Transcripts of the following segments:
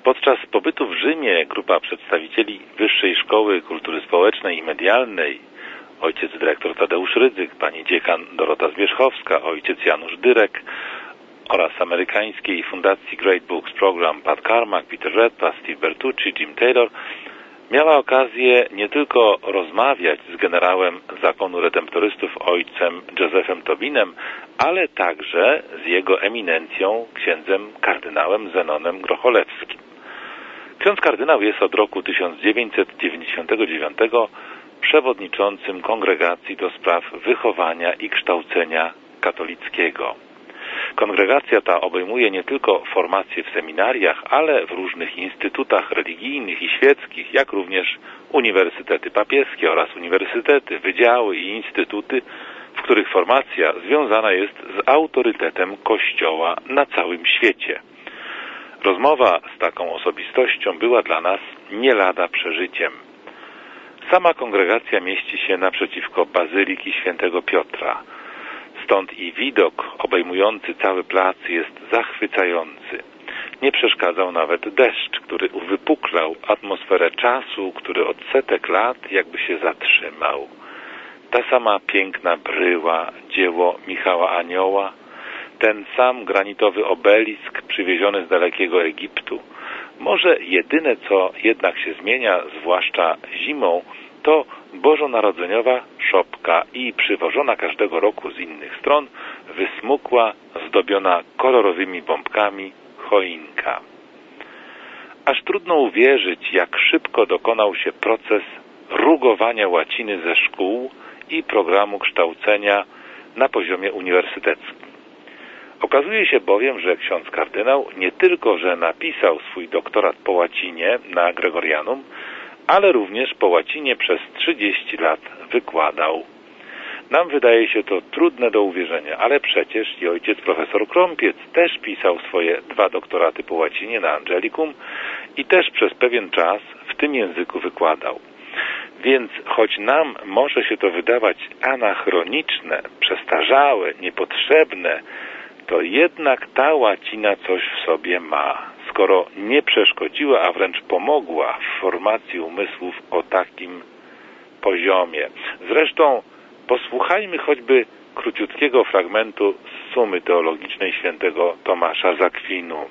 Podczas pobytu w Rzymie grupa przedstawicieli Wyższej Szkoły Kultury Społecznej i Medialnej, ojciec dyrektor Tadeusz Rydzyk, pani dziekan Dorota Zwierzchowska, ojciec Janusz Dyrek oraz amerykańskiej fundacji Great Books Program Pat Carmack, Peter Redpath, Steve Bertucci, Jim Taylor, miała okazję nie tylko rozmawiać z generałem Zakonu Redemptorystów ojcem Josephem Tobinem, ale także z jego eminencją, księdzem kardynałem Zenonem Grocholewskim. Ksiądz kardynał jest od roku 1999 przewodniczącym Kongregacji do Spraw Wychowania i Kształcenia Katolickiego. Kongregacja ta obejmuje nie tylko formacje w seminariach, ale w różnych instytutach religijnych i świeckich, jak również uniwersytety papieskie oraz uniwersytety, wydziały i instytuty, w których formacja związana jest z autorytetem Kościoła na całym świecie. Rozmowa z taką osobistością była dla nas nie lada przeżyciem. Sama kongregacja mieści się naprzeciwko Bazyliki Świętego Piotra. Stąd i widok obejmujący cały plac jest zachwycający. Nie przeszkadzał nawet deszcz, który uwypuklał atmosferę czasu, który od setek lat jakby się zatrzymał. Ta sama piękna bryła, dzieło Michała Anioła, ten sam granitowy obelisk przywieziony z dalekiego Egiptu. Może jedyne, co jednak się zmienia, zwłaszcza zimą, to bożonarodzeniowa szopka i przywożona każdego roku z innych stron wysmukła, zdobiona kolorowymi bombkami choinka. Aż trudno uwierzyć, jak szybko dokonał się proces rugowania łaciny ze szkół i programu kształcenia na poziomie uniwersyteckim. Okazuje się bowiem, że ksiądz kardynał nie tylko, że napisał swój doktorat po łacinie na Gregorianum, ale również po łacinie przez 30 lat wykładał. Nam wydaje się to trudne do uwierzenia, ale przecież i ojciec profesor Krąpiec też pisał swoje 2 doktoraty po łacinie na Angelicum i też przez pewien czas w tym języku wykładał. Więc choć nam może się to wydawać anachroniczne, przestarzałe, niepotrzebne, to jednak ta łacina coś w sobie ma, skoro nie przeszkodziła, a wręcz pomogła w formacji umysłów o takim poziomie. Zresztą posłuchajmy choćby króciutkiego fragmentu z Sumy Teologicznej świętego Tomasza z Akwinu.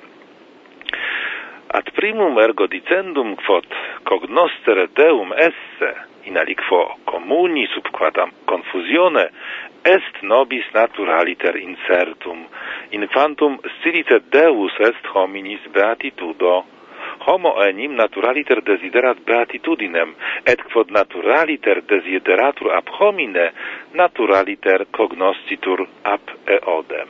Ad primum ergo dicendum quod cognoscere Deum esse, in aliquo communi subquam confusione, est nobis naturaliter incertum, infantum scilicet Deus est hominis beatitudo. Homo enim naturaliter desiderat beatitudinem, et quod naturaliter desideratur ab homine, naturaliter cognoscitur ab eodem.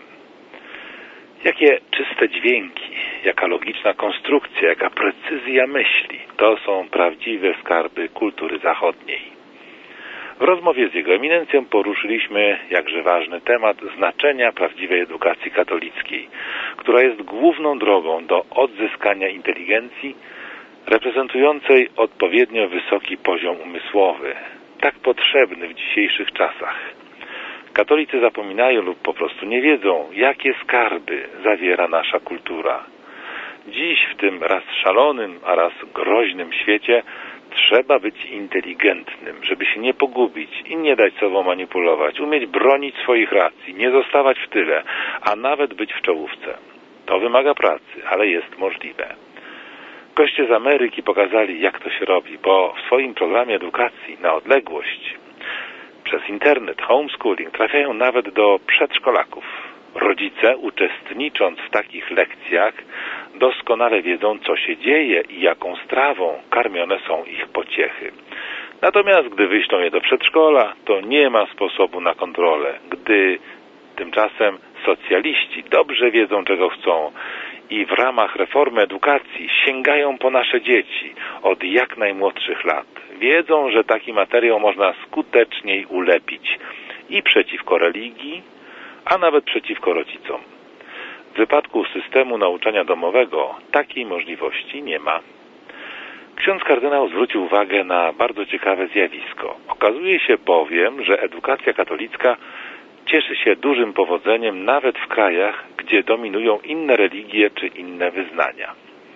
Jakie czyste dźwięki, jaka logiczna konstrukcja, jaka precyzja myśli. To są prawdziwe skarby kultury zachodniej. W rozmowie z jego eminencją poruszyliśmy jakże ważny temat znaczenia prawdziwej edukacji katolickiej, która jest główną drogą do odzyskania inteligencji reprezentującej odpowiednio wysoki poziom umysłowy, tak potrzebny w dzisiejszych czasach. Katolicy zapominają lub po prostu nie wiedzą, jakie skarby zawiera nasza kultura. Dziś w tym raz szalonym, a raz groźnym świecie trzeba być inteligentnym, żeby się nie pogubić i nie dać sobą manipulować, umieć bronić swoich racji, nie zostawać w tyle, a nawet być w czołówce. To wymaga pracy, ale jest możliwe. Goście z Ameryki pokazali, jak to się robi, bo w swoim programie edukacji na odległość przez internet, homeschooling trafiają nawet do przedszkolaków. Rodzice, uczestnicząc w takich lekcjach, doskonale wiedzą, co się dzieje i jaką strawą karmione są ich pociechy. Natomiast gdy wyślą je do przedszkola, to nie ma sposobu na kontrolę, gdy tymczasem socjaliści dobrze wiedzą, czego chcą i w ramach reformy edukacji sięgają po nasze dzieci od jak najmłodszych lat. Wiedzą, że taki materiał można skuteczniej ulepić i przeciwko religii, a nawet przeciwko rodzicom. W wypadku systemu nauczania domowego takiej możliwości nie ma. Ksiądz kardynał zwrócił uwagę na bardzo ciekawe zjawisko. Okazuje się bowiem, że edukacja katolicka cieszy się dużym powodzeniem nawet w krajach, gdzie dominują inne religie czy inne wyznania.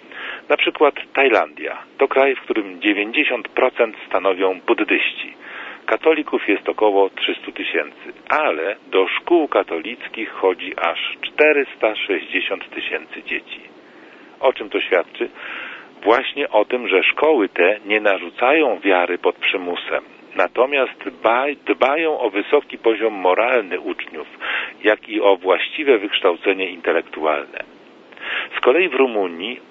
Na przykład Tajlandia to kraj, w którym 90% stanowią buddyści. Katolików jest około 300 000, ale do szkół katolickich chodzi aż 460 000 dzieci. O czym to świadczy? Właśnie o tym, że szkoły te nie narzucają wiary pod przymusem, natomiast dbają o wysoki poziom moralny uczniów, jak i o właściwe wykształcenie intelektualne. Z kolei w Rumunii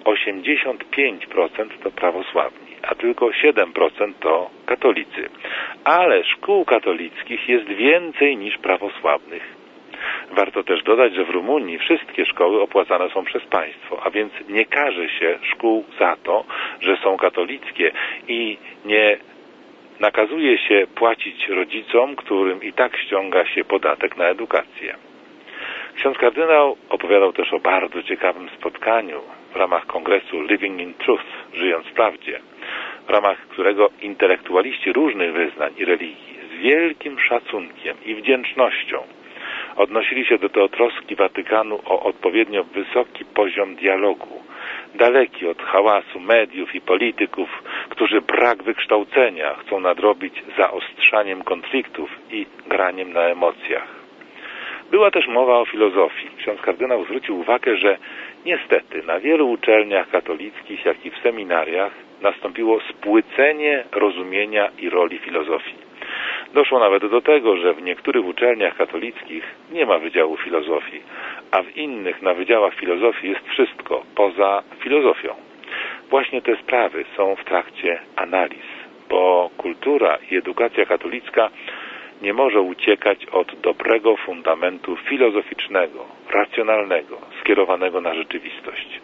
85% to prawosławni, a tylko 7% to katolicy. Ale szkół katolickich jest więcej niż prawosławnych. Warto też dodać, że w Rumunii wszystkie szkoły opłacane są przez państwo, a więc nie karze się szkół za to, że są katolickie i nie nakazuje się płacić rodzicom, którym i tak ściąga się podatek na edukację. Ksiądz kardynał opowiadał też o bardzo ciekawym spotkaniu w ramach kongresu Living in Truth, Żyjąc w Prawdzie, w ramach którego intelektualiści różnych wyznań i religii z wielkim szacunkiem i wdzięcznością odnosili się do troski Watykanu o odpowiednio wysoki poziom dialogu, daleki od hałasu mediów i polityków, którzy brak wykształcenia chcą nadrobić zaostrzaniem konfliktów i graniem na emocjach. Była też mowa o filozofii. Ksiądz kardynał zwrócił uwagę, że niestety na wielu uczelniach katolickich, jak i w seminariach nastąpiło spłycenie rozumienia i roli filozofii. Doszło nawet do tego, że w niektórych uczelniach katolickich nie ma wydziału filozofii, a w innych na wydziałach filozofii jest wszystko poza filozofią. Właśnie te sprawy są w trakcie analiz, bo kultura i edukacja katolicka nie może uciekać od dobrego fundamentu filozoficznego, racjonalnego, skierowanego na rzeczywistość.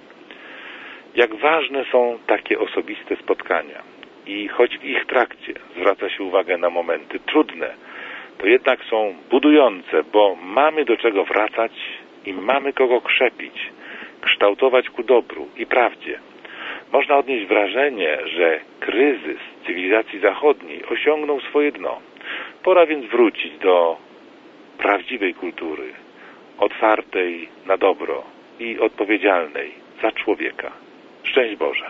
Jak ważne są takie osobiste spotkania i choć w ich trakcie zwraca się uwagę na momenty trudne, to jednak są budujące, bo mamy do czego wracać i mamy kogo krzepić, kształtować ku dobru i prawdzie. Można odnieść wrażenie, że kryzys cywilizacji zachodniej osiągnął swoje dno. Pora więc wrócić do prawdziwej kultury, otwartej na dobro i odpowiedzialnej za człowieka. Szczęść Boże.